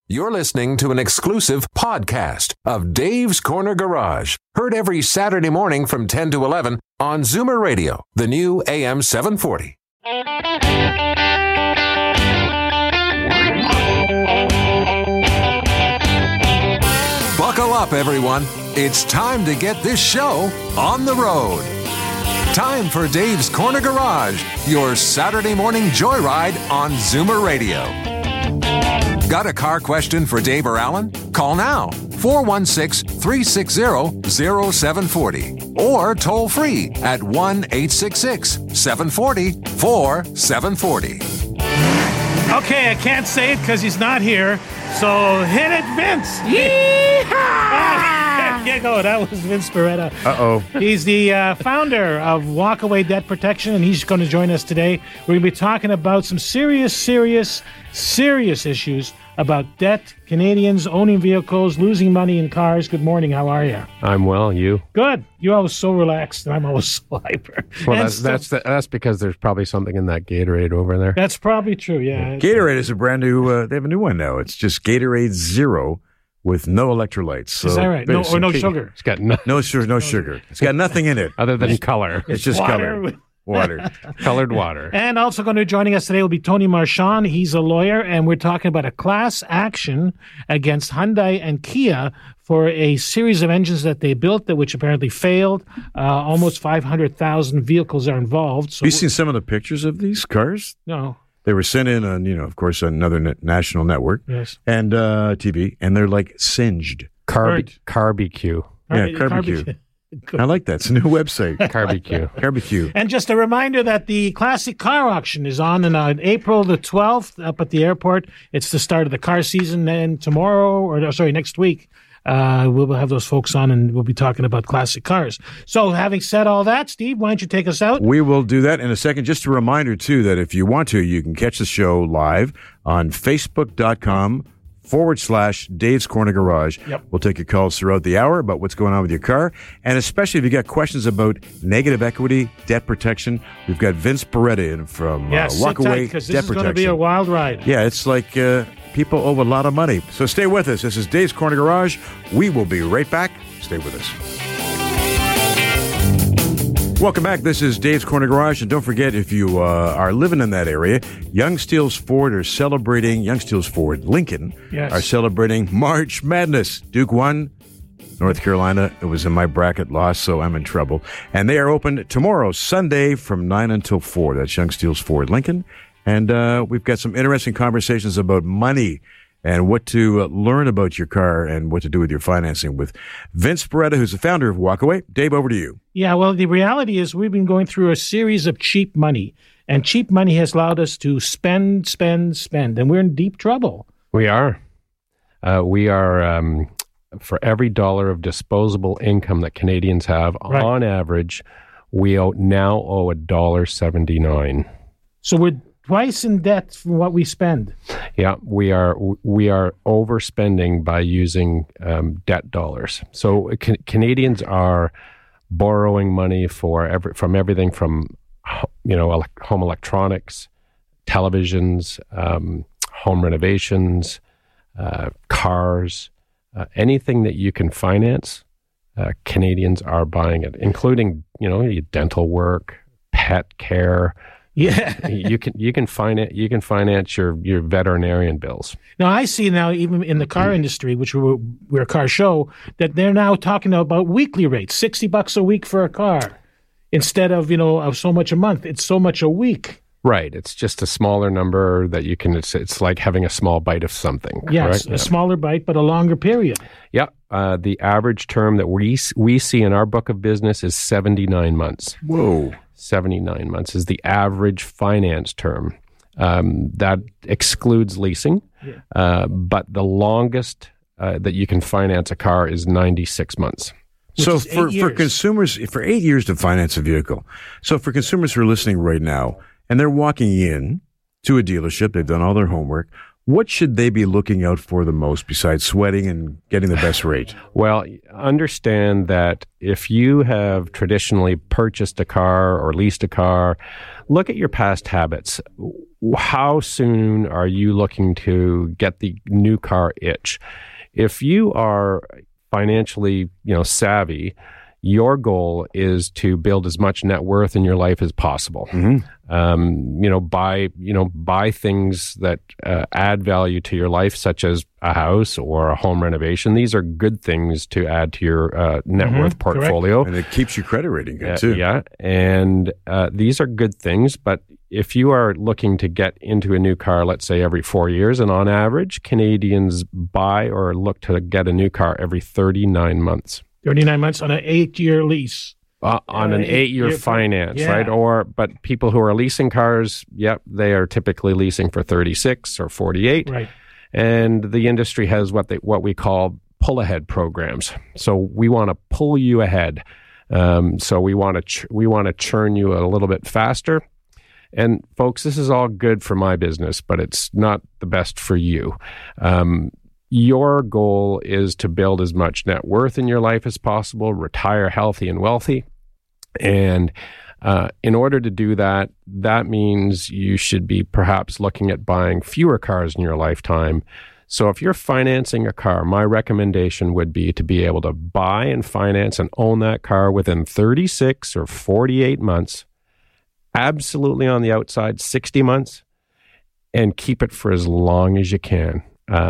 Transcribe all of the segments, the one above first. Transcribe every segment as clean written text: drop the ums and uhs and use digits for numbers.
You're listening to an exclusive podcast of Dave's Corner Garage. Heard every Saturday morning from 10 to 11 on Zoomer Radio, the new AM 740. Buckle up, everyone. It's time to get this show on the road. Time for Dave's Corner Garage, your Saturday morning joyride on Zoomer Radio. Got a car question for Dave or Alan? Call now, 416-360-0740. Or toll free at 1-866-740-4740. Okay, I can't say it because he's not here. So hit it, Vince. Yeehaw! There you go. That was Vince Beretta. Uh-oh. He's the founder of Walkaway Debt Protection, and he's going to join us today. We're going to be talking about some serious issues about debt, Canadians owning vehicles, losing money in cars. Good morning. How are you? I'm well. You? Good. You're always so relaxed, and I'm always so hyper. Well, that's because there's probably something in that Gatorade over there. That's probably true, yeah. Gatorade is a brand new, they have a new one now. It's just Gatorade Zero with no electrolytes. So is that right? No sugar. It's got no sugar. It's got nothing in it. Other than color. It's just color. Water. Colored water. And also going to be joining us today will be Tony Marchand. He's a lawyer, and we're talking about a class action against Hyundai and Kia for a series of engines that they built, which apparently failed. Almost 500,000 vehicles are involved. So have you seen some of the pictures of these cars? No. They were sent in on, of course, another national network. Yes. And TV, and they're like singed. Carbecue. Yeah, Carbecue. I like that. It's a new website. Carbecue. And just a reminder that the classic car auction is on April the 12th up at the airport. It's the start of the car season, and next week, we'll have those folks on, and we'll be talking about classic cars. So having said all that, Steve, why don't you take us out? We will do that in a second. Just a reminder, too, that if you want to, you can catch the show live on Facebook.com/Dave's Corner Garage. Yep. We'll take your calls throughout the hour about what's going on with your car, and especially if you got questions about negative equity, debt protection. We've got Vince Beretta in from Walkaway because Debt this is going to be a wild ride. Yeah, it's like people owe a lot of money. So stay with us. This is Dave's Corner Garage. We will be right back. Stay with us. Welcome back. This is Dave's Corner Garage. And don't forget, if you are living in that area, Young Steels Ford Lincoln are celebrating March Madness. Duke won. North Carolina, it was in my bracket, lost, so I'm in trouble. And they are open tomorrow, Sunday, from 9 until 4. That's Young Steels Ford Lincoln. And we've got some interesting conversations about money and what to learn about your car and what to do with your financing with Vince Beretta, who's the founder of Walkaway. Dave, over to you. Yeah, well, the reality is we've been going through a series of cheap money, and cheap money has allowed us to spend, and we're in deep trouble. We are. For every dollar of disposable income that Canadians have, on average, we now owe $1.79. So we're twice in debt for what we spend. Yeah, we are overspending by using debt dollars. So Canadians are borrowing money from everything from home electronics, televisions, home renovations, cars, anything that you can finance. Canadians are buying it, including dental work, pet care. Yeah, you can finance your veterinarian bills. Now I see even in the car industry, which we're a car show, that they're now talking about weekly rates, $60 a week for a car, instead of of so much a month. It's so much a week. Right. It's just a smaller number that you can. It's like having a small bite of something. Yes, a smaller bite, but a longer period. Yeah. The average term that we see in our book of business is 79 months. Whoa. 79 months is the average finance term. That excludes leasing, but the longest that you can finance a car is 96 months. So for consumers, for 8 years to finance a vehicle. So for consumers who are listening right now, and they're walking in to a dealership, they've done all their homework, What should they be looking out for the most besides sweating and getting the best rate? Well, understand that if you have traditionally purchased a car or leased a car, look at your past habits. How soon are you looking to get the new car itch? If you are financially, savvy, your goal is to build as much net worth in your life as possible. Buy things that add value to your life, such as a house or a home renovation. These are good things to add to your net worth portfolio. Correct. And it keeps your credit rating good too. Yeah, and these are good things, but if you are looking to get into a new car, let's say every 4 years, and on average, Canadians buy or look to get a new car every 39 months. 39 months on an 8-year lease. On an 8-year finance, right? But people who are leasing cars, they are typically leasing for 36 or 48. Right. And the industry has what we call pull-ahead programs. So we want to pull you ahead. So we want to churn you a little bit faster. And folks, this is all good for my business, but it's not the best for you. Your goal is to build as much net worth in your life as possible, retire healthy and wealthy. And in order to do that, that means you should be perhaps looking at buying fewer cars in your lifetime. So if you're financing a car, my recommendation would be to be able to buy and finance and own that car within 36 or 48 months, absolutely on the outside 60 months, and keep it for as long as you can.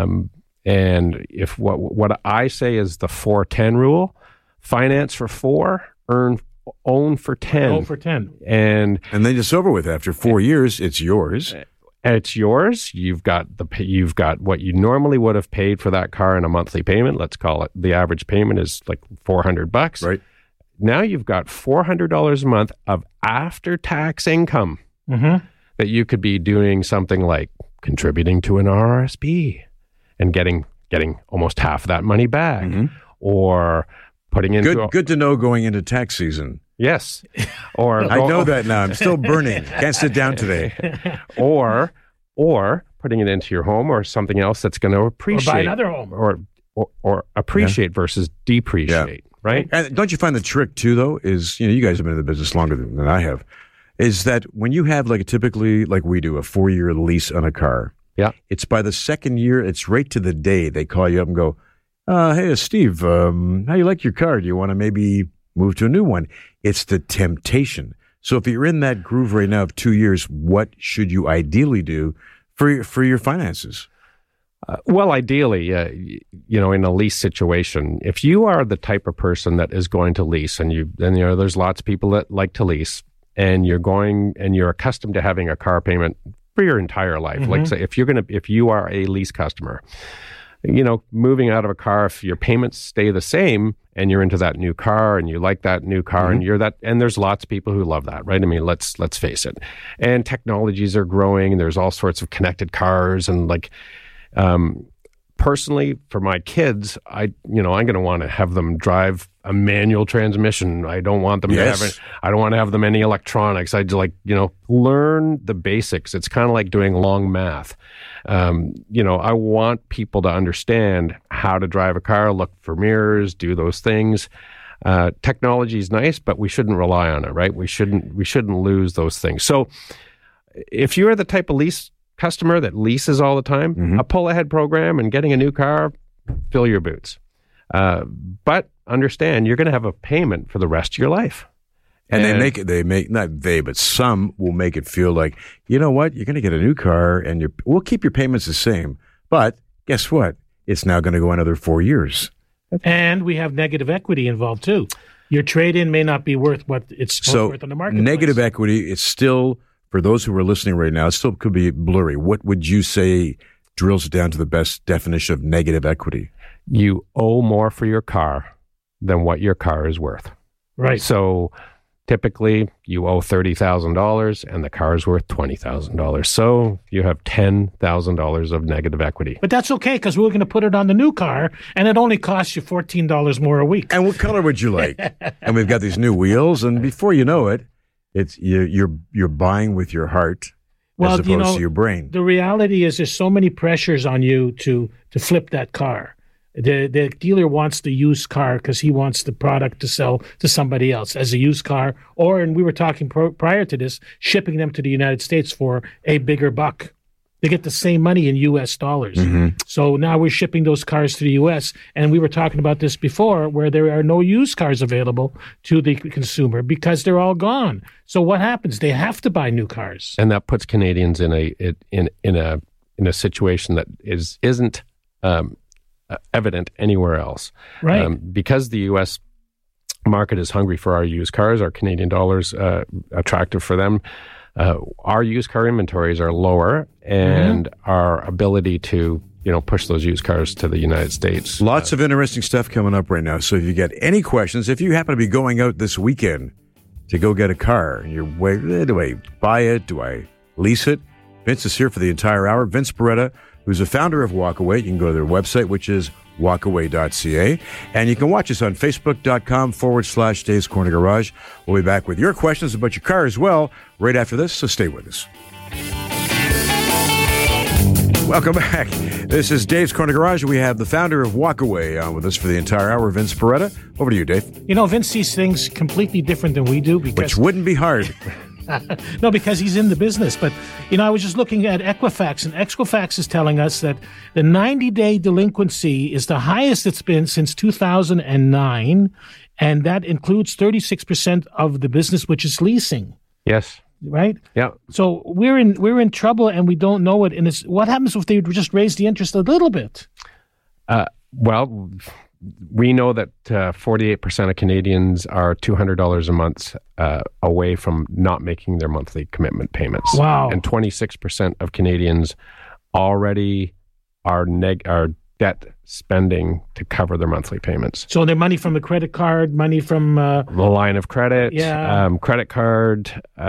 And if what I say is the 4-10 rule, finance for 4, own for 10. Own for 10. And then it's over with. After 4 years, it's yours. It's yours. You've got what you normally would have paid for that car in a monthly payment. Let's call it, the average payment is like $400. Right. Now you've got $400 a month of after-tax income that you could be doing something like contributing to an RRSP and getting almost half of that money back, or putting into good to know going into tax season. Yes, or I know that now. I'm still burning. Can't sit down today. or putting it into your home or something else that's going to appreciate, or buy another home, or appreciate versus depreciate. Right? And don't you find the trick too, though, is you guys have been in the business longer than I have, is that when you have typically like we do a 4-year lease on a car. Yeah, it's by the second year, it's right to the day they call you up and go, hey, Steve, how you like your car? Do you want to maybe move to a new one? It's the temptation. So if you're in that groove right now of 2 years, what should you ideally do for your finances? Well, ideally, in a lease situation, if you are the type of person that is going to lease, and there's lots of people that like to lease, and you're accustomed to having a car payment for your entire life. Like say, if you are a lease customer, moving out of a car, if your payments stay the same and you're into that new car and you like that new car and there's lots of people who love that, right? I mean, let's face it. And technologies are growing and there's all sorts of connected cars and personally, for my kids, I'm going to want to have them drive a manual transmission. I don't want them I don't want to have them any electronics. I'd learn the basics. It's kind of like doing long math. I want people to understand how to drive a car, look for mirrors, do those things. Technology is nice, but we shouldn't rely on it, right? We shouldn't lose those things. So if you're the type of lease customer that leases all the time, a pull-ahead program and getting a new car, fill your boots. But understand, you're going to have a payment for the rest of your life. And some will make it feel like, you know what, you're going to get a new car and we'll keep your payments the same. But guess what? It's now going to go another 4 years. And we have negative equity involved too. Your trade-in may not be worth what it's worth on the marketplace. Negative equity, it's still, for those who are listening right now, it still could be blurry. What would you say drills it down to the best definition of negative equity? You owe more for your car than what your car is worth. Right. So typically you owe $30,000 and the car is worth $20,000. So you have $10,000 of negative equity. But that's okay because we're going to put it on the new car and it only costs you $14 more a week. And what color would you like? And we've got these new wheels, and before you know it, it's you're buying with your heart. as opposed to your brain. The reality is there's so many pressures on you to flip that car. The dealer wants the used car because he wants the product to sell to somebody else as a used car, and we were talking prior to this, shipping them to the United States for a bigger buck. They get the same money in U.S. dollars. Mm-hmm. So now we're shipping those cars to the U.S., and we were talking about this before, where there are no used cars available to the consumer because they're all gone. So what happens? They have to buy new cars, and that puts Canadians in a situation that isn't evident anywhere else. Right? Because the U.S. market is hungry for our used cars, our Canadian dollars attractive for them. Our used car inventories are lower, and our ability to push those used cars to the United States. Lots of interesting stuff coming up right now. So if you get any questions, if you happen to be going out this weekend to go get a car, and you're waiting, do I buy it? Do I lease it? Vince is here for the entire hour. Vince Beretta, who's the founder of Walkaway. You can go to their website, which is walkaway.ca. And you can watch us on facebook.com/Dave's Corner Garage. We'll be back with your questions about your car as well right after this, so stay with us. Welcome back. This is Dave's Corner Garage. We have the founder of Walkaway on with us for the entire hour, Vince Beretta. Over to you, Dave. Vince sees things completely different than we do. Which wouldn't be hard. No, because he's in the business. But, I was just looking at Equifax, and Equifax is telling us that the 90-day delinquency is the highest it's been since 2009, and that includes 36% of the business, which is leasing. Yes. Right? Yeah. So we're in trouble, and we don't know it. And what happens if they just raise the interest a little bit? Well, we know that 48% of Canadians are $200 a month away from not making their monthly commitment payments. Wow. And 26% of Canadians already are debt spending to cover their monthly payments. So their money from the credit card, money from the line of credit, yeah. Credit card,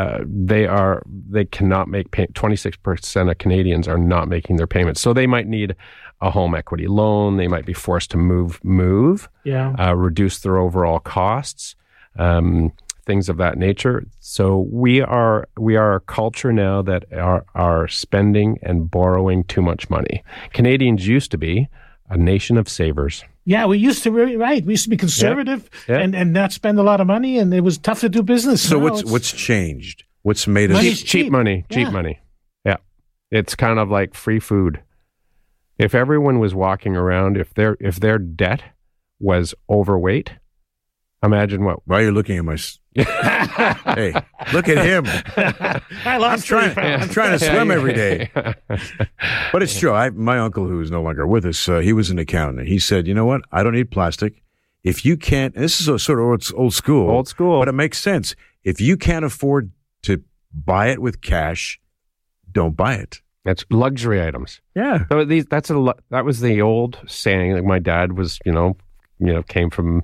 they cannot make 26% of Canadians are not making their payments. So they might need a home equity loan. They might be forced to move, reduce their overall costs, things of that nature. So we are a culture now that are spending and borrowing too much money. Canadians used to be a nation of savers. Yeah, we used to We used to be conservative and not spend a lot of money, and it was tough to do business. So what's changed? What's made us cheap money? Cheap money. Yeah, it's kind of like free food. If everyone was walking around, if their debt was overweight, imagine what. Why are you looking at my? Hey, look at him. I'm trying to swim every day. But it's true. My uncle, who is no longer with us, he was an accountant. He said, "You know what? I don't need plastic. If you can't," and this is a sort of old school, but it makes sense. If you can't afford to buy it with cash, don't buy it. That's luxury items. Yeah. So that was the old saying. Like my dad was, came from,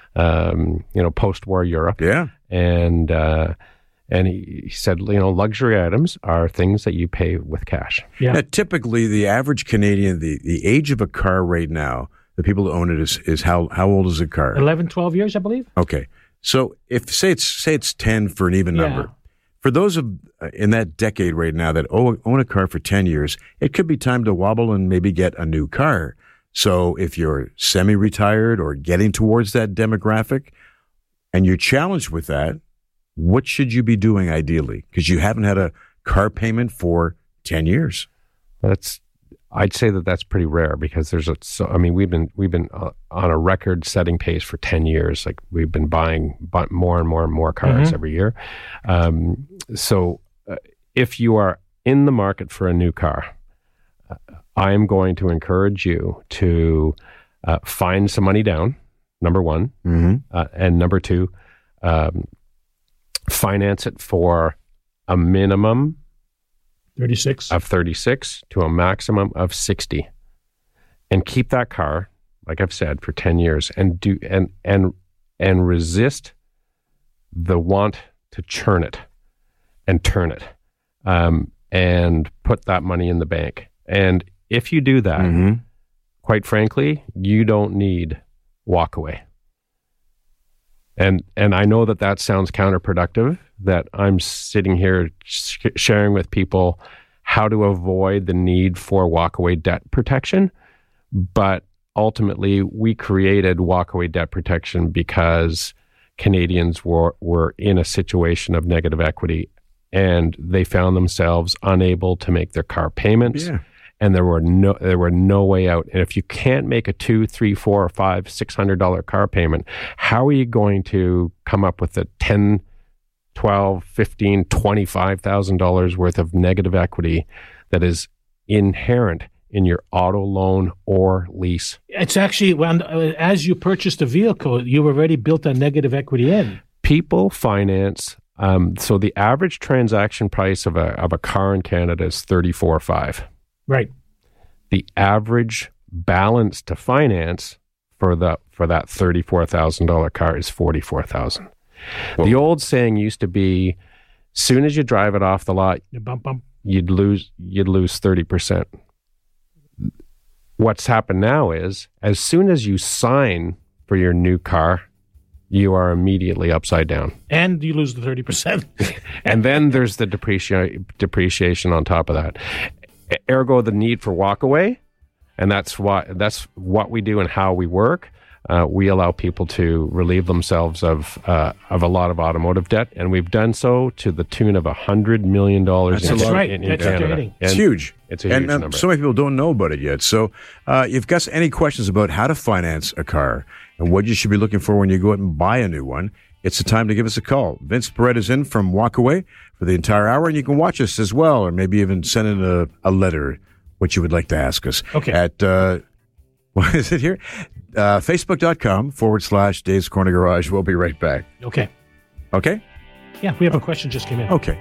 post-war Europe. Yeah. And he said, luxury items are things that you pay with cash. Yeah. Now, typically, the average Canadian, the age of a car right now, the people who own it is how old is a car? 11, 12 years, I believe. Okay. So if say it's 10 for an even number. For those in that decade right now that own a car for 10 years, it could be time to wobble and maybe get a new car. So if you're semi-retired or getting towards that demographic and you're challenged with that, what should you be doing ideally? Because you haven't had a car payment for 10 years. I'd say that's pretty rare because we've been on a record-setting pace for 10 years. Like we've been buying more and more and more cars every year. So if you are in the market for a new car, I am going to encourage you to find some money down, number one, and number two, finance it for a minimum 36 of 36 to a maximum of 60, and keep that car, like I've said, for 10 years, and resist the want to churn it and turn it, and put that money in the bank. And if you do that, quite frankly, you don't need Walkaway. And I know that sounds counterproductive, that I'm sitting here sharing with people how to avoid the need for walkaway debt protection. But ultimately, we created walkaway debt protection because Canadians were in a situation of negative equity, and they found themselves unable to make their car payments. Yeah. And there were no way out. And if you can't make a $200, $300, $400, $500, $600 car payment, how are you going to come up with a $10,000, $12,000, $15,000, $25,000 worth of negative equity that is inherent in your auto loan or lease? It's actually, as you purchased a vehicle, you already built a negative equity in. People finance. So the average transaction price of a car in Canada is $34,500. Right. The average balance to finance for that $34,000 car is $44,000. The old saying used to be, soon as you drive it off the lot, you'd lose 30%. What's happened now is, as soon as you sign for your new car, you are immediately upside down. And you lose the 30%. And then there's the depreciation on top of that. Ergo, the need for walkaway, and that's what we do and how we work. We allow people to relieve themselves of a lot of automotive debt, and we've done so to the tune of $100 million. That's right. In That's Canada. It's huge. It's a huge number. So many people don't know about it yet. So if you've got any questions about how to finance a car and what you should be looking for when you go out and buy a new one, it's the time to give us a call. Vince Perret is in from Walkaway for the entire hour, and you can watch us as well, or maybe even send in a letter, what you would like to ask us. Okay. At, what is it here? Facebook.com/Dave's Corner Garage. We'll be right back. Okay. Okay? Yeah, we have a question just came in. Okay.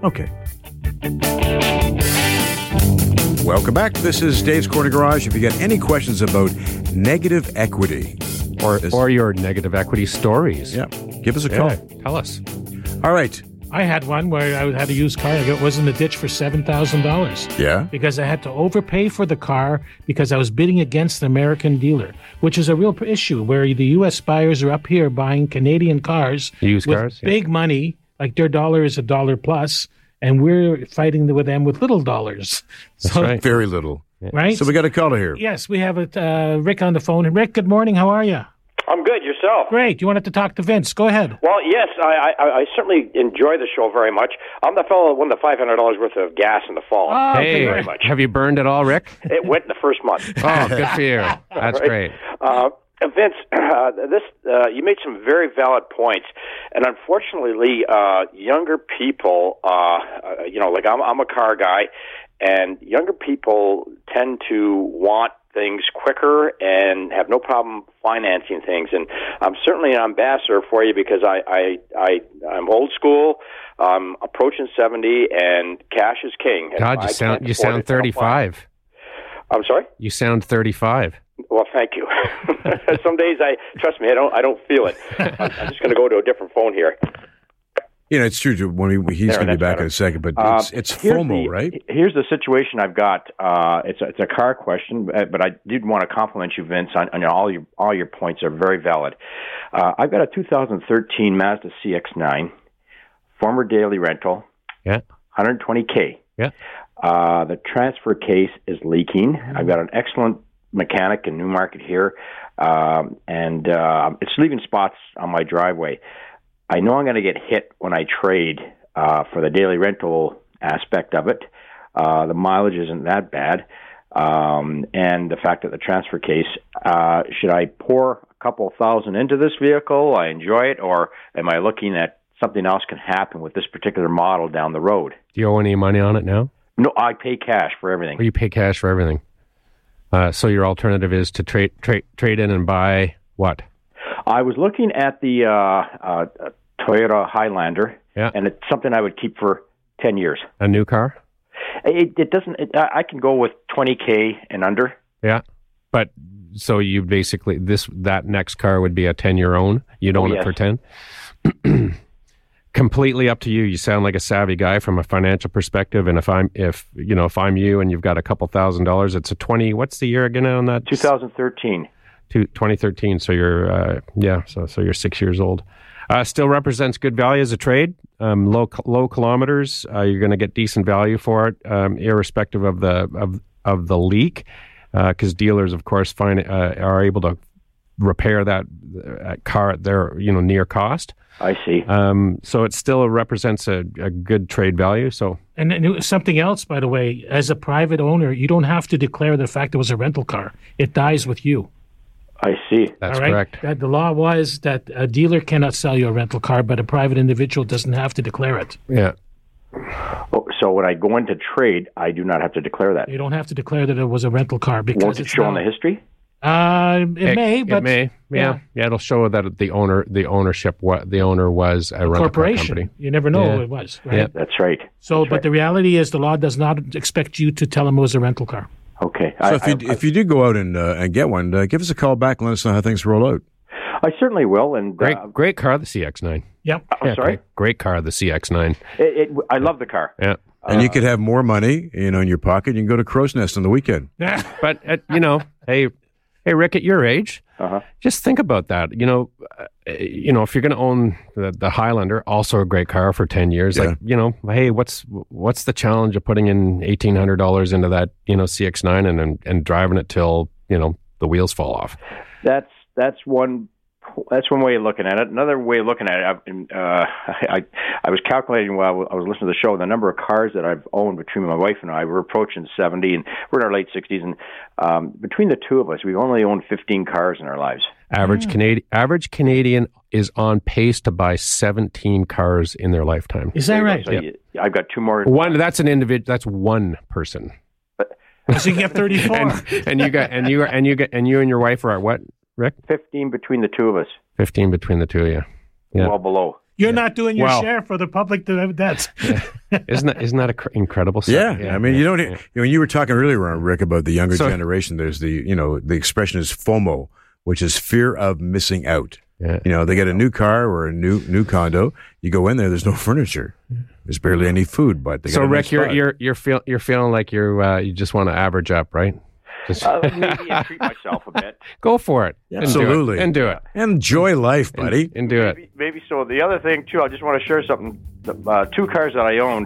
Welcome back. This is Dave's Corner Garage. If you got any questions about negative equity or your negative equity stories, give us a call. Tell us. All right. I had one where I had a used car. I was in the ditch for $7,000. Yeah. Because I had to overpay for the car because I was bidding against an American dealer, which is a real issue where the U.S. buyers are up here buying Canadian cars. Used with cars? Big money, like their dollar is $1 plus, and we're fighting with them with little dollars. That's right. Very little. Right? So we got a caller here. Yes, we have Rick on the phone. Rick, good morning. How are you? I'm good. Yourself? Great. You wanted to talk to Vince. Go ahead. Well, yes, I certainly enjoy the show very much. I'm the fellow that won the $500 worth of gas in the fall. Oh, Thank Hey, you very much. have you burned it all, Rick? It went in the first month. Oh, good for you. That's Right. great. Vince, you made some very valid points, and unfortunately, younger people, like I'm a car guy, and younger people tend to want things quicker and have no problem financing things. And I'm certainly an ambassador for you because I'm old school. I'm approaching 70, and cash is king. God, you sound 35. I'm sorry? You sound 35. Well, thank you. Some days trust me, I don't feel it. I'm just going to go to a different phone here. It's true. He's going to be back in a second, but it's FOMO, right? Here's the situation I've got. It's a car question, but I did want to compliment you, Vince, on all your points are very valid. I've got a 2013 Mazda CX-9, former daily rental, $120K. Yeah. The transfer case is leaking. I've got an excellent mechanic in Newmarket here, and it's leaving spots on my driveway. I know I'm going to get hit when I trade for the daily rental aspect of it. The mileage isn't that bad. And the fact that the transfer case, should I pour a couple thousand into this vehicle? I enjoy it, or am I looking at something else can happen with this particular model down the road? Do you owe any money on it now? No, I pay cash for everything. Or you pay cash for everything? So your alternative is to trade in and buy what? I was looking at the Toyota Highlander, and it's something I would keep for 10 years. A new car? It doesn't. I can go with $20K and under. Yeah, but so you basically that next car would be a 10-year own. You'd own it for 10. Completely up to you. You sound like a savvy guy from a financial perspective. And if I'm you and you've got a couple $1,000s, it's a 20. What's the year again on that? 2013. 2013. So you're so you're 6 years old. Still represents good value as a trade. Low kilometers, you're going to get decent value for it, irrespective of the leak, because dealers, of course, are able to repair that car at their near cost. I see. So it still represents a good trade value. So and something else, by the way, as a private owner, you don't have to declare the fact it was a rental car. It dies with you. I see. That's all right? correct. That the law was that a dealer cannot sell you a rental car, but a private individual doesn't have to declare it. Yeah. Oh, so when I go into trade, I do not have to declare that. You don't have to declare that it was a rental car because Won't it show in the history? It may, but it may. Yeah, it'll show that the owner was a rental car corporation. company. You never know who it was, right? Yeah. That's right. So, That's but right. the reality is, the law does not expect you to tell them it was a rental car. Okay. So if you do go out and get one, give us a call back and let us know how things roll out. I certainly will. And Great car, the CX-9. Yep. I'm sorry. Great car, the CX-9. I love the car. Yeah. And you could have more money, in your pocket. You can go to Crow's Nest on the weekend. But hey, Rick, at your age, just think about that. If you're going to own the Highlander, also a great car for 10 years, hey, what's the challenge of putting in $1,800 into that, CX-9 and driving it till, the wheels fall off? That's one way of looking at it. Another way of looking at it, I was calculating while I was listening to the show the number of cars that I've owned between my wife and I. We're approaching 70, and we're in our late 60s. And between the two of us, we've only owned 15 cars in our lives. Average Canadian is on pace to buy 17 cars in their lifetime. Is that right? So I've got two more. One. That's an individual. That's one person. So you get 34. and you and your wife are at what, Rick? 15 between the two of us. 15 between the two of you. Yeah. Well below. You're not doing your share for the public debts. Isn't that an incredible stuff? Yeah. I mean, you don't. When you were talking earlier on, Rick, about the younger generation, there's the expression is FOMO, which is fear of missing out. Yeah. They get a new car or a new condo. You go in there, there's no furniture. There's barely any food, but they got Rick, you're feeling like you just want to average up, right? Maybe and treat myself a bit. Go for it. Absolutely. And do it. Enjoy life, buddy. And do it. Maybe so. The other thing, too, I just want to share something. Two cars that I owned,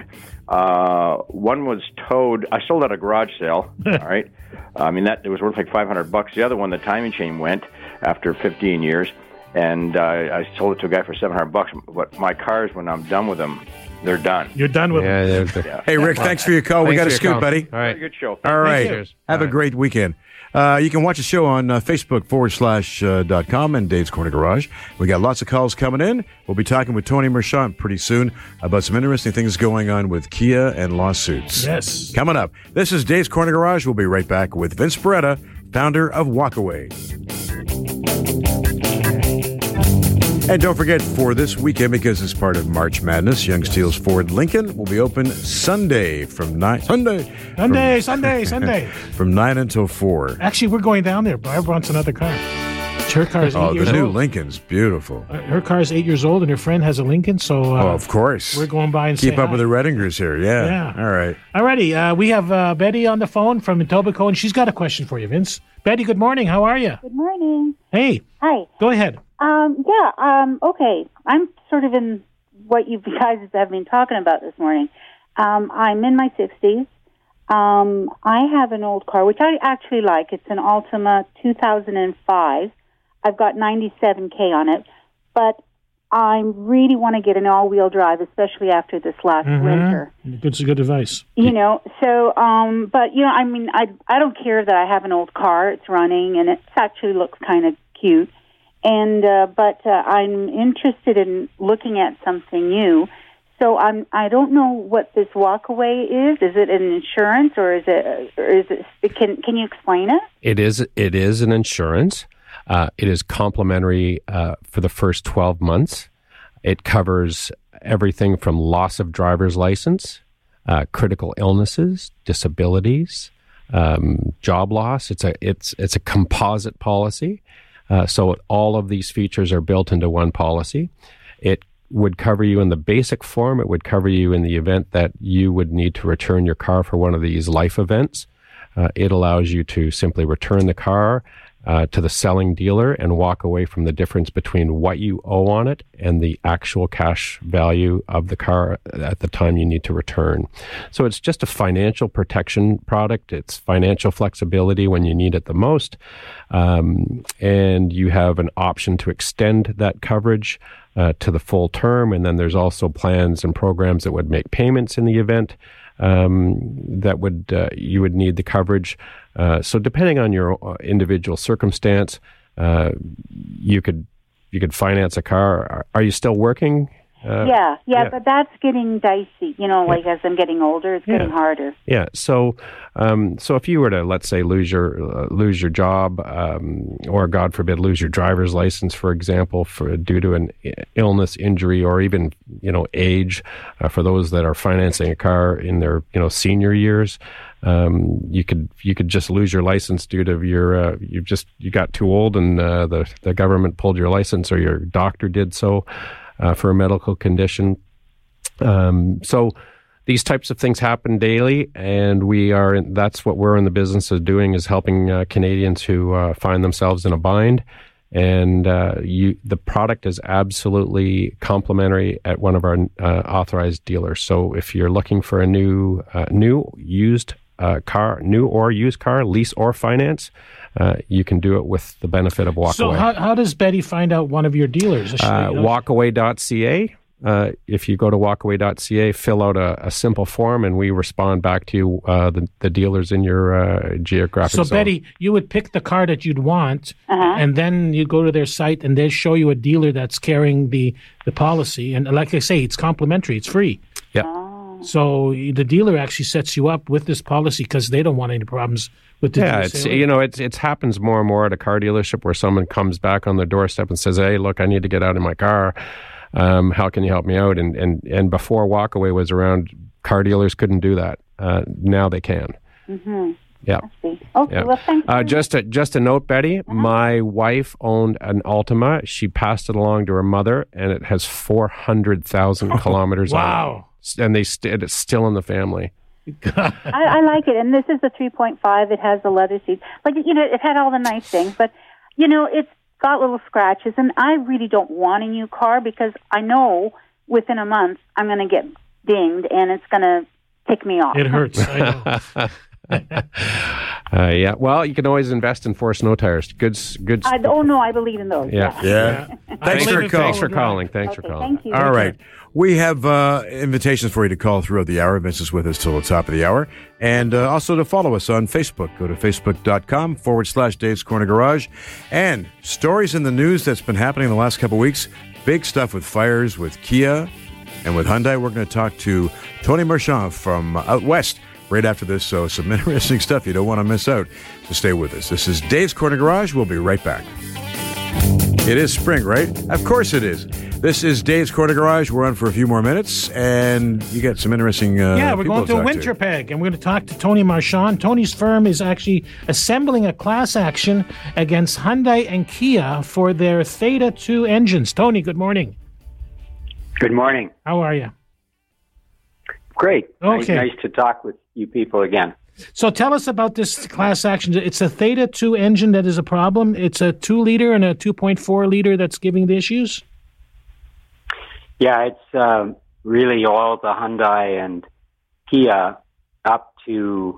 one was towed. I sold at a garage sale, all right? I mean, it was worth like $500. The other one, the timing chain went after 15 years, and I sold it to a guy for $700. But my cars, when I'm done with them, they're done. You're done with them. Yeah. Hey, Rick, thanks for your call. We got to scoot, buddy. All right. Very good show. All right. Have a great weekend. You can watch the show on Facebook.com and Dave's Corner Garage. We got lots of calls coming in. We'll be talking with Tony Marchant pretty soon about some interesting things going on with Kia and lawsuits. Yes. Coming up, this is Dave's Corner Garage. We'll be right back with Vince Beretta, founder of Walkaway. And don't forget, for this weekend, because it's part of March Madness, Young Steele's Ford Lincoln will be open Sunday from 9 from 9 until 4. Actually, we're going down there. Barb wants another car. Her car is 8 years the new old. Lincoln's beautiful. Her car is 8 years old, and her friend has a Lincoln. So, of course, we're going by and keep say up hi. with the Reddingers here. Yeah. All right. Alrighty. We have Betty on the phone from Etobicoke, and she's got a question for you, Vince. Betty, good morning. How are you? Good morning. Hey. Hi. Go ahead. Okay. I'm sort of in what you guys have been talking about this morning. I'm in my 60s. I have an old car, which I actually like. It's an Altima 2005. I've got 97K on it, but I really want to get an all-wheel drive, especially after this last winter. That's good advice. But I mean, I don't care that I have an old car. It's running, and it actually looks kind of cute. And but I'm interested in looking at something new. So I don't know what this Walkaway is. Is it an insurance or is it? Can you explain it? It is an insurance. It is complimentary for the first 12 months. It covers everything from loss of driver's license, critical illnesses, disabilities, job loss. It's a composite policy. So all of these features are built into one policy. It would cover you in the basic form. It would cover you in the event that you would need to return your car for one of these life events. It allows you to simply return the car, to the selling dealer and walk away from the difference between what you owe on it and the actual cash value of the car at the time you need to return. So it's just a financial protection product. It's financial flexibility when you need it the most. And you have an option to extend that coverage to the full term. And then there's also plans and programs that would make payments in the event that would you would need the coverage. So depending on your individual circumstance, you could finance a car. Are you still working? Yeah, but that's getting dicey. Like as I'm getting older, it's getting harder. Yeah. So if you were to, let's say, lose your job, or God forbid, lose your driver's license, for example, due to an illness, injury, or even age, for those that are financing a car in their senior years, you could just lose your license due to you got too old and the government pulled your license, or your doctor did so. For a medical condition. So these types of things happen daily, and that's what we're in the business of doing, is helping Canadians who find themselves in a bind. And the product is absolutely complimentary at one of our authorized dealers. So if you're looking for a new used car, lease or finance, you can do it with the benefit of Walkaway. So how does Betty find out one of your dealers? Walkaway.ca. If you go to walkaway.ca, fill out a simple form, and we respond back to you, the dealers in your geographic zone. So, Betty, you would pick the car that you'd want, and then you go to their site, and they show you a dealer that's carrying the policy. And like I say, it's complimentary. It's free. Yeah. So the dealer actually sets you up with this policy because they don't want any problems with the dealer. It happens more and more at a car dealership where someone comes back on their doorstep and says, "Hey, look, I need to get out of my car. How can you help me out?" And before Walkaway was around, car dealers couldn't do that. Now they can. Mm-hmm. Yeah. Okay. Yeah. Well, thank you. Just a note, Betty. My wife owned an Altima. She passed it along to her mother, and it has 400,000 kilometers on it. Wow. And it's still in the family. I like it, and this is the 3.5. It has the leather seats. It had all the nice things, but it's got little scratches, and I really don't want a new car because I know within a month I'm going to get dinged, and it's going to tick me off. It hurts. I know. Yeah. Well, you can always invest in Force No Tires. Good. I believe in those. Yeah. Thanks for calling. Thanks for calling. Thank you. All right. We have invitations for you to call throughout the hour. Vince is with us till the top of the hour. And also to follow us on Facebook. Go to facebook.com/Dave's Corner Garage. And stories in the news that's been happening in the last couple of weeks. Big stuff with fires, with Kia, and with Hyundai. We're going to talk to Tony Marchand from out west right after this. So some interesting stuff you don't want to miss out. So stay with us. This is Dave's Corner Garage. We'll be right back. It is spring, right? Of course it is. This is Dave's Corner Garage. We're on for a few more minutes, and you got some interesting we're going to Winterpeg, and we're going to talk to Tony Marchand. Tony's firm is actually assembling a class action against Hyundai and Kia for their Theta 2 engines. Tony, good morning. Good morning. How are you? Great. Okay. Nice to talk with you people again. So tell us about this class action. It's a Theta 2 engine that is a problem. It's a 2-liter and a 2.4-liter that's giving the issues? Yeah, it's really all the Hyundai and Kia up to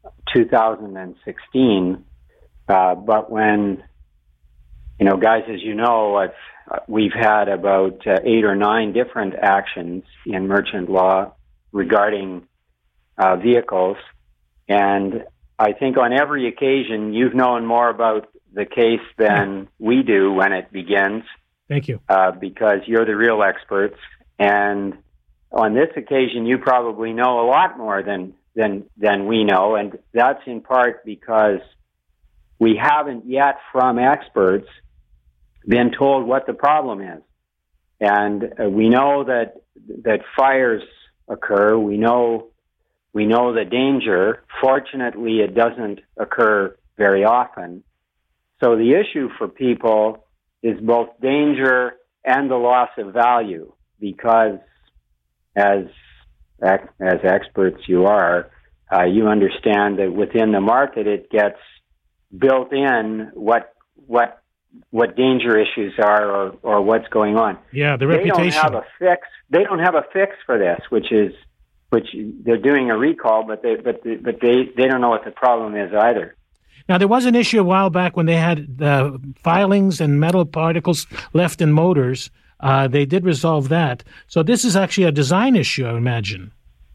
2016. But when, guys, as you know, we've had about 8 or 9 different actions in merchant law regarding vehicles. And I think on every occasion, you've known more about the case than we do when it begins. Thank you. Because you're the real experts. And on this occasion, you probably know a lot more than we know. And that's in part because we haven't yet, from experts, been told what the problem is. And we know that fires occur. We know the danger. Fortunately, it doesn't occur very often. So the issue for people is both danger and the loss of value, because as experts you are, you understand that within the market it gets built in what danger issues are or what's going on. Yeah, the reputation. They don't have a fix. They don't have a fix for this, which they're doing a recall, but they don't know what the problem is either. Now, there was an issue a while back when they had filings and metal particles left in motors. They did resolve that. So this is actually a design issue, I imagine.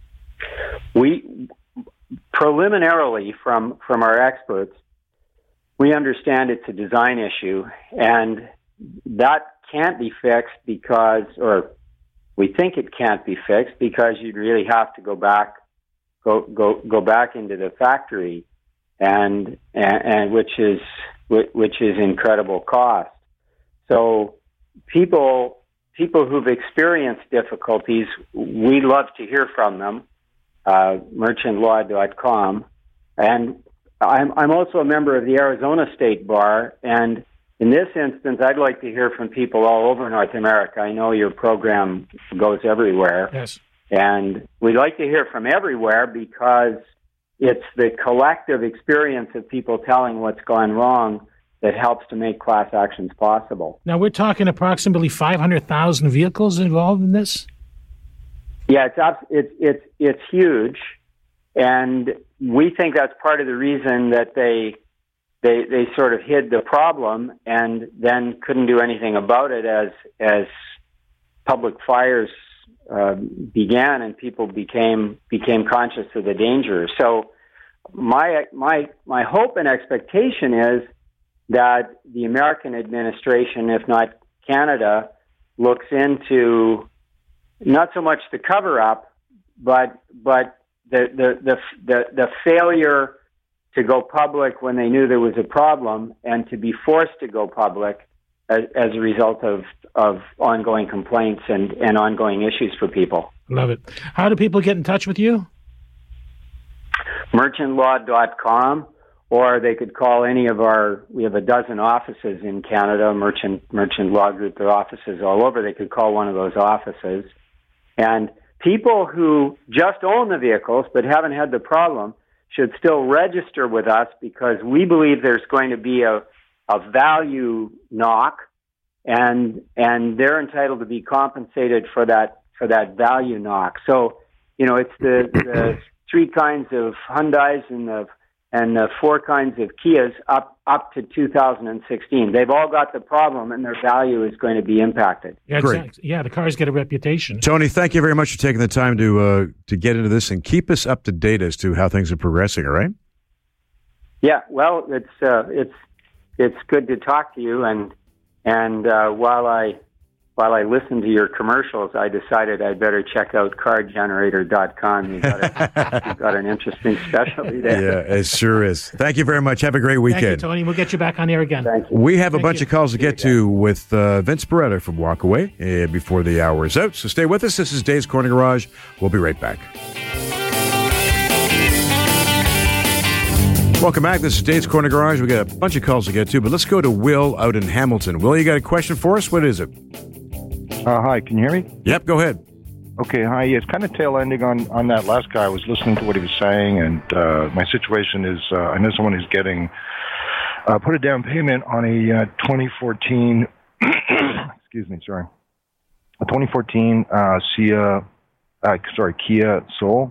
We preliminarily from our experts, we understand it's a design issue, and that can't be fixed because, or we think it can't be fixed because you'd really have to go back into the factory, and which is incredible cost. So people who've experienced difficulties, we love to hear from them. merchantlaw.com. And I'm also a member of the Arizona State Bar, and in this instance, I'd like to hear from people all over North America. I know your program goes everywhere. Yes. And we'd like to hear from everywhere because it's the collective experience of people telling what's gone wrong that helps to make class actions possible. Now, we're talking approximately 500,000 vehicles involved in this? Yeah, it's huge. And we think that's part of the reason that they sort of hid the problem and then couldn't do anything about it as public fires began and people became conscious of the danger. So my hope and expectation is that the American administration, if not Canada, looks into not so much the cover up, but the failure to go public when they knew there was a problem and to be forced to go public as a result of ongoing complaints and ongoing issues for people. Love it. How do people get in touch with you? merchantlaw.com, or they could call any of we have a dozen offices in Canada, Merchant Law Group, their offices all over. They could call one of those offices. And people who just own the vehicles but haven't had the problem should still register with us because we believe there's going to be a value knock, and they're entitled to be compensated for that value knock. So, it's the three kinds of Hyundais and the four kinds of Kias up to 2016. They've all got the problem, and their value is going to be impacted. Yeah, Great. Exactly. Yeah, the cars get a reputation. Tony, thank you very much for taking the time to get into this and keep us up to date as to how things are progressing. All right? Yeah. Well, it's good to talk to you, and while I listened to your commercials, I decided I'd better check out cargenerator.com. You've got an interesting specialty there. Yeah, it sure is. Thank you very much. Have a great weekend. Thank you, Tony. We'll get you back on air again. Thank you. We have a bunch of calls to get to with Vince Beretta from Walkaway before the hour is out. So stay with us. This is Dave's Corner Garage. We'll be right back. Welcome back. This is Dave's Corner Garage. We got a bunch of calls to get to, but let's go to Will out in Hamilton. Will, you got a question for us? What is it? Hi, can you hear me? Yep, go ahead. Okay, hi. It's kind of tail ending on that last guy. I was listening to what he was saying, and my situation is I know someone who's getting put a down payment on a 2014 excuse me, sorry, a 2014 Kia Soul.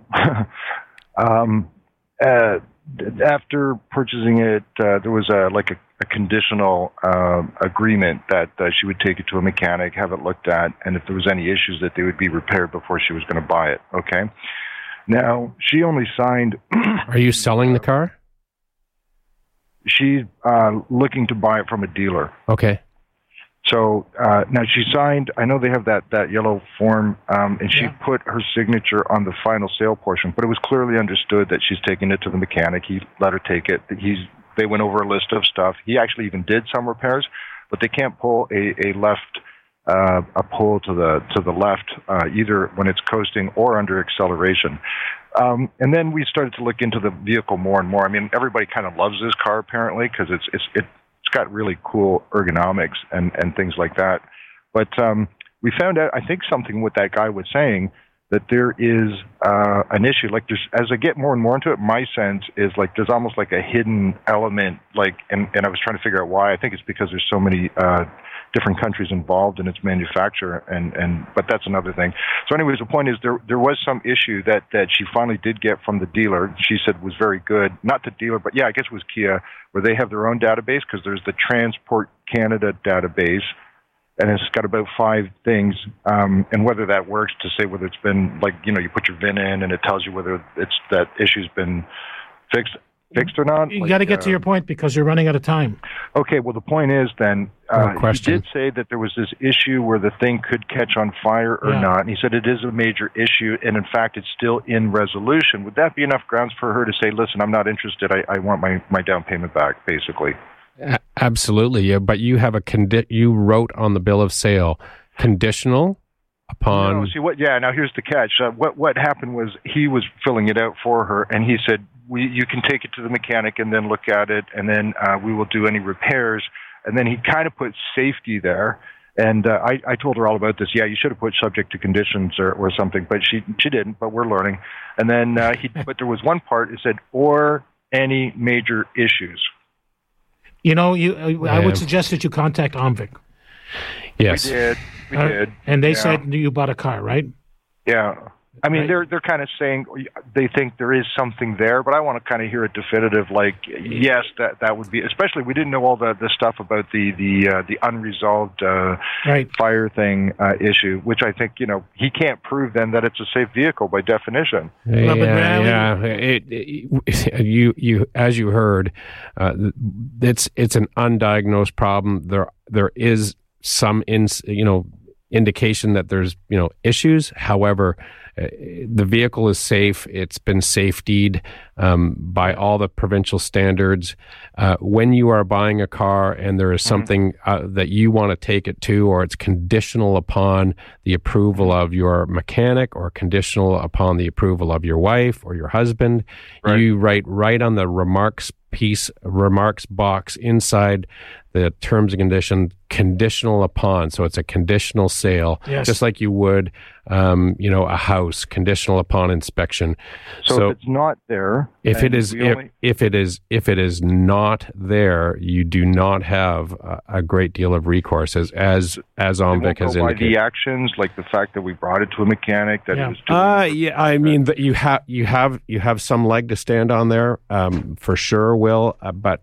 After purchasing it, there was a conditional agreement that she would take it to a mechanic, have it looked at, and if there was any issues that they would be repaired before she was going to buy it. Okay. Now, she only signed... Are you selling the car? She's looking to buy it from a dealer. Okay. So now she signed, I know they have that yellow form, and she put her signature on the final sale portion, but it was clearly understood that she's taking it to the mechanic. He let her take it. They went over a list of stuff. He actually even did some repairs, but they can't pull a pull to the left, either when it's coasting or under acceleration. And then we started to look into the vehicle more and more. I mean, everybody kind of loves this car apparently because it's got really cool ergonomics and things like that. But we found out, I think, something what that guy was saying, that there is an issue. Like, as I get more and more into it, my sense is like there's almost like a hidden element. Like, and I was trying to figure out why. I think it's because there's so many different countries involved in its manufacture, but that's another thing. So, anyways, the point is there was some issue that she finally did get from the dealer. She said was very good. Not the dealer, but yeah, I guess it was Kia, where they have their own database because there's the Transport Canada database. And it's got about 5 things, and whether that works to say whether it's been, like, you know, you put your VIN in and it tells you whether it's that issue's been fixed or not. You got to get to your point because you're running out of time. Okay, well, the point is then, he did say that there was this issue where the thing could catch on fire or not, and he said it is a major issue, and in fact, it's still in resolution. Would that be enough grounds for her to say, listen, I'm not interested, I want my down payment back, basically? Absolutely, yeah. But you have you wrote on the bill of sale conditional upon. No, see what? Yeah. Now here's the catch. What happened was he was filling it out for her, and he said, "You can take it to the mechanic and then look at it, and then we will do any repairs." And then he kind of put safety there. And I told her all about this. Yeah, you should have put subject to conditions or something, but she didn't. But we're learning. And then but there was one part. It said or any major issues. You know, I would suggest that you contact OMVIC. Yes. We did. And they said you bought a car, right? Yeah. I mean, they're kind of saying they think there is something there, but I want to kind of hear a definitive, like, yes, that would be, especially we didn't know all the stuff about the unresolved fire thing issue, which I think, you know, he can't prove then that it's a safe vehicle by definition. You as you heard, it's an undiagnosed problem. There is some indication that there's issues. However, the vehicle is safe. It's been safetied by all the provincial standards. When you are buying a car and there is something that you want to take it to, or it's conditional upon the approval of your mechanic or conditional upon the approval of your wife or your husband, you write right on the remarks box inside the terms and conditions, conditional upon. So it's a conditional sale, just like you would, a house, conditional upon inspection. So if it's not there, if it is not there, you do not have a great deal of recourse, as OMVIC has indicated. The actions, like the fact that we brought it to a mechanic, that it was. I mean that you have some leg to stand on there, for sure, Will. But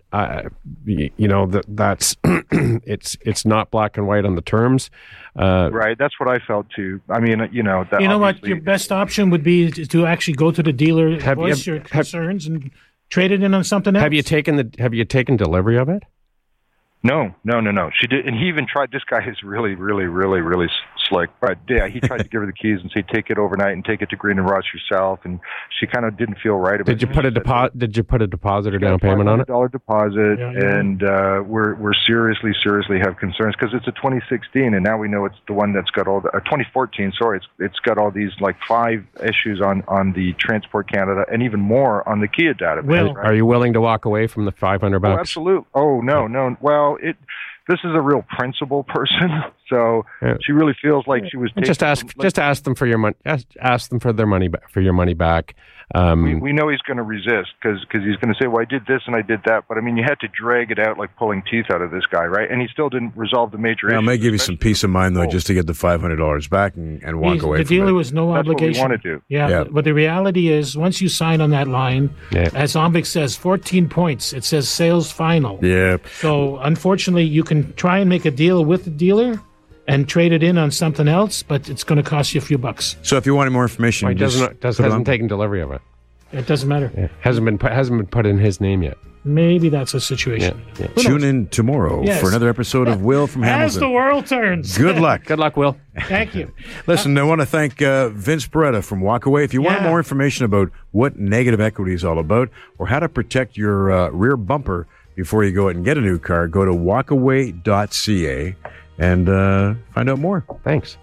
that's it's not black and white on the terms. Right, that's what I felt too. I mean, what your best option would be to actually go to the dealer, voice your concerns, and trade it in on something else. Have you taken delivery of it? No. She did, and he even tried. This guy is really, really, really, really slick. But yeah, he tried to give her the keys and say, "Take it overnight and take it to Green and Ross yourself." And she kind of didn't feel right about it. Did you put a deposit or down payment on it? $500 deposit, and we're seriously have concerns because it's a 2016, and now we know it's the one that's got all the 2014. Sorry, it's got all these like 5 issues on the Transport Canada, and even more on the Kia database. Are you willing to walk away from the $500? Oh, absolutely. Oh no. Well, this is a real principal person, so she really feels like she was. Just ask them for your money. Ask them for their money for your money back. We know he's going to resist because he's going to say, "Well, I did this and I did that," but I mean, you had to drag it out like pulling teeth out of this guy, right? And he still didn't resolve the major issue. It may give you some peace of mind though, just to get the $500 back and walk away. The dealer was no obligation. That's what we want to do. Yeah, but the reality is, once you sign on that line, as OMVIC says, 14 points. It says sales final. Yeah. So unfortunately, you can try and make a deal with the dealer and trade it in on something else, but it's going to cost you a few bucks. So if you want more information, hasn't taken delivery of it. It doesn't matter. Yeah. Hasn't been put in his name yet. Maybe that's a situation. Yeah. Tune in tomorrow for another episode of Will from Hamilton. As the world turns. Good luck. Good luck, Will. Thank you. Listen, I want to thank Vince Beretta from Walkaway. If you want more information about what negative equity is all about or how to protect your rear bumper before you go out and get a new car, go to walkaway.ca and find out more. Thanks.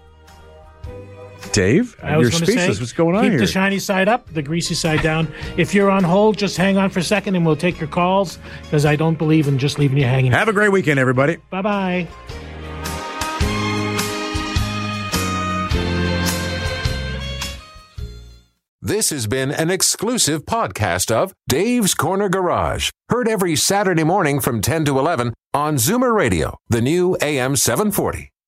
Dave, you're speechless. What's going on here? Keep the shiny side up, the greasy side down. If you're on hold, just hang on for a second and we'll take your calls because I don't believe in just leaving you hanging. Have a great weekend, everybody. Bye-bye. This has been an exclusive podcast of Dave's Corner Garage. Heard every Saturday morning from 10 to 11 on Zoomer Radio, the new AM 740.